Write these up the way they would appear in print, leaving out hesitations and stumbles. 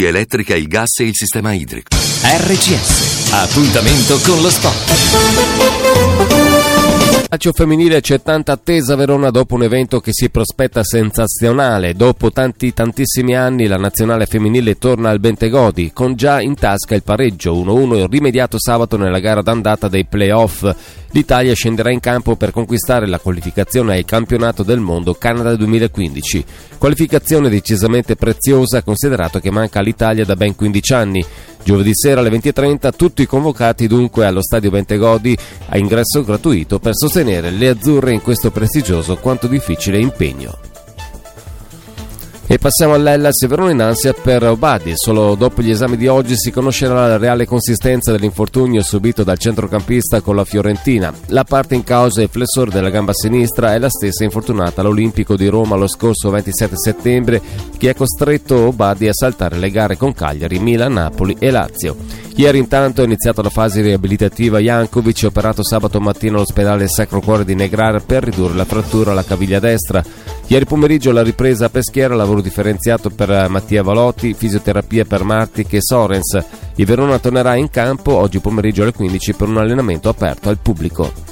elettrica, il gas e il sistema idrico. RCS, appuntamento con lo sport. Calcio femminile, c'è tanta attesa a Verona dopo un evento che si prospetta sensazionale. Dopo tantissimi anni la nazionale femminile torna al Bentegodi con già in tasca il pareggio 1-1 rimediato sabato nella gara d'andata dei play-off. L'Italia scenderà in campo per conquistare la qualificazione al campionato del mondo Canada 2015. Qualificazione decisamente preziosa considerato che manca all'Italia da ben 15 anni. Giovedì sera alle 20:30 tutti convocati dunque allo stadio Bentegodi a ingresso gratuito per sostenere le azzurre in questo prestigioso quanto difficile impegno. E passiamo all'Hellas Verona in ansia per Obadi. Solo dopo gli esami di oggi si conoscerà la reale consistenza dell'infortunio subito dal centrocampista con la Fiorentina. La parte in causa è il flessore della gamba sinistra, è la stessa infortunata all'Olimpico di Roma lo scorso 27 settembre che ha costretto Obadi a saltare le gare con Cagliari, Milan, Napoli e Lazio. Ieri intanto è iniziata la fase riabilitativa. Jankovic, operato sabato mattina all'ospedale Sacro Cuore di Negrar per ridurre la frattura alla caviglia destra. Ieri pomeriggio la ripresa a Peschiera, lavoro differenziato per Mattia Valotti, fisioterapia per Martic e Sorens. Il Verona tornerà in campo oggi pomeriggio alle 15 per un allenamento aperto al pubblico.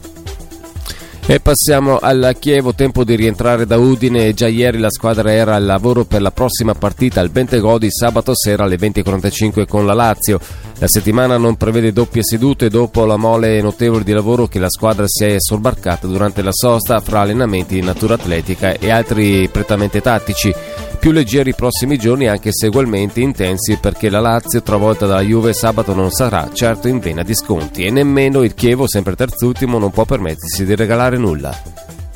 E passiamo al Chievo, tempo di rientrare da Udine. Già ieri la squadra era al lavoro per la prossima partita al Bentegodi sabato sera alle 20:45 con la Lazio. La settimana non prevede doppie sedute dopo la mole notevole di lavoro che la squadra si è sobbarcata durante la sosta fra allenamenti di natura atletica e altri prettamente tattici. Più leggeri i prossimi giorni anche se ugualmente intensi perché la Lazio travolta dalla Juve sabato non sarà certo in vena di sconti e nemmeno il Chievo, sempre terzultimo, non può permettersi di regalare nulla.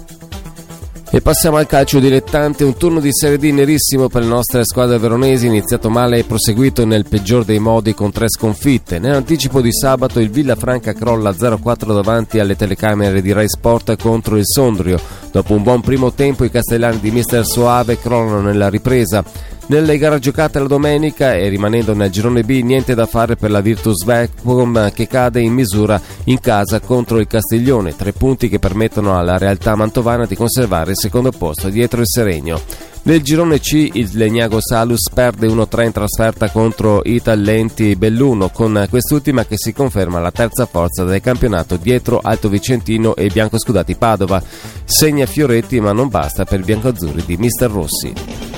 E passiamo al calcio dilettante, un turno di Serie D nerissimo per le nostre squadre veronesi, iniziato male e proseguito nel peggior dei modi con 3 sconfitte. Nell'anticipo di sabato il Villafranca crolla 0-4 davanti alle telecamere di Rai Sport contro il Sondrio. Dopo un buon primo tempo i castellani di Mister Soave crollano nella ripresa. Nelle gare giocate la domenica e rimanendo nel girone B niente da fare per la Virtus Vecchum che cade in misura in casa contro il Castiglione, 3 punti che permettono alla realtà mantovana di conservare il secondo posto dietro il Seregno. Nel girone C il Legnago Salus perde 1-3 in trasferta contro i Tallenti Belluno, con quest'ultima che si conferma la terza forza del campionato dietro Alto Vicentino e Biancoscudati Padova. Segna Fioretti ma non basta per i biancoazzurri di Mister Rossi.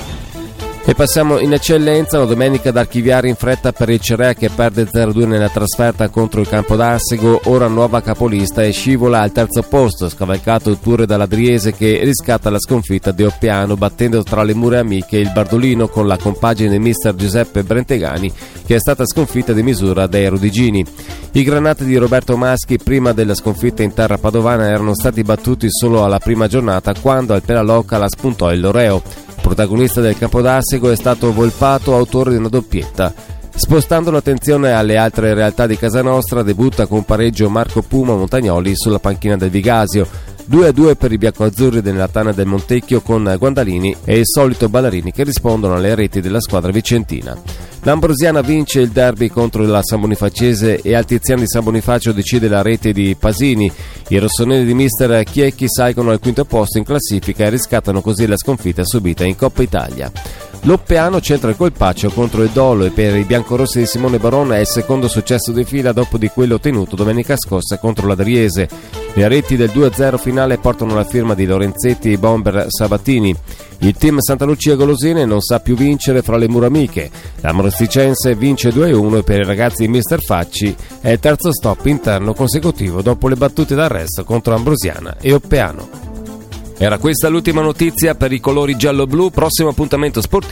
E passiamo in eccellenza, una domenica da archiviare in fretta per il Cerea che perde 0-2 nella trasferta contro il Campodarsego, ora nuova capolista e scivola al terzo posto, scavalcato il Ture dall'Adriese che riscatta la sconfitta di Oppiano battendo tra le mura amiche il Bardolino con la compagine di mister Giuseppe Brentegani che è stata sconfitta di misura dai Rudigini. I granati di Roberto Maschi prima della sconfitta in terra padovana erano stati battuti solo alla prima giornata quando al Peralocca la spuntò il Loreo. Protagonista del Campodarsego è stato Volpato, autore di una doppietta. Spostando l'attenzione alle altre realtà di casa nostra, debutta con pareggio Marco Puma Montagnoli sulla panchina del Vigasio. 2-2 per i biancoazzurri nella tana del Montecchio con Guandalini e il solito Ballarini che rispondono alle reti della squadra vicentina. L'Ambrosiana vince il derby contro la San Bonifacese e al Tiziano di San Bonifacio decide la rete di Pasini. I rossoneri di mister Chiecchi salgono al quinto posto in classifica e riscattano così la sconfitta subita in Coppa Italia. L'Oppeano centra il colpaccio contro il Dolo e per i biancorossi di Simone Barone è il secondo successo di fila dopo di quello ottenuto domenica scorsa contro l'Adriese. Le reti del 2-0 finale portano la firma di Lorenzetti e Bomber Sabatini. Il team Santa Lucia Golosine non sa più vincere fra le mura amiche. La Mosticense vince 2-1 e per i ragazzi di Mister Facci è il terzo stop interno consecutivo dopo le battute d'arresto contro Ambrosiana e Oppeano. Era questa l'ultima notizia per i colori giallo-blu, prossimo appuntamento sportivo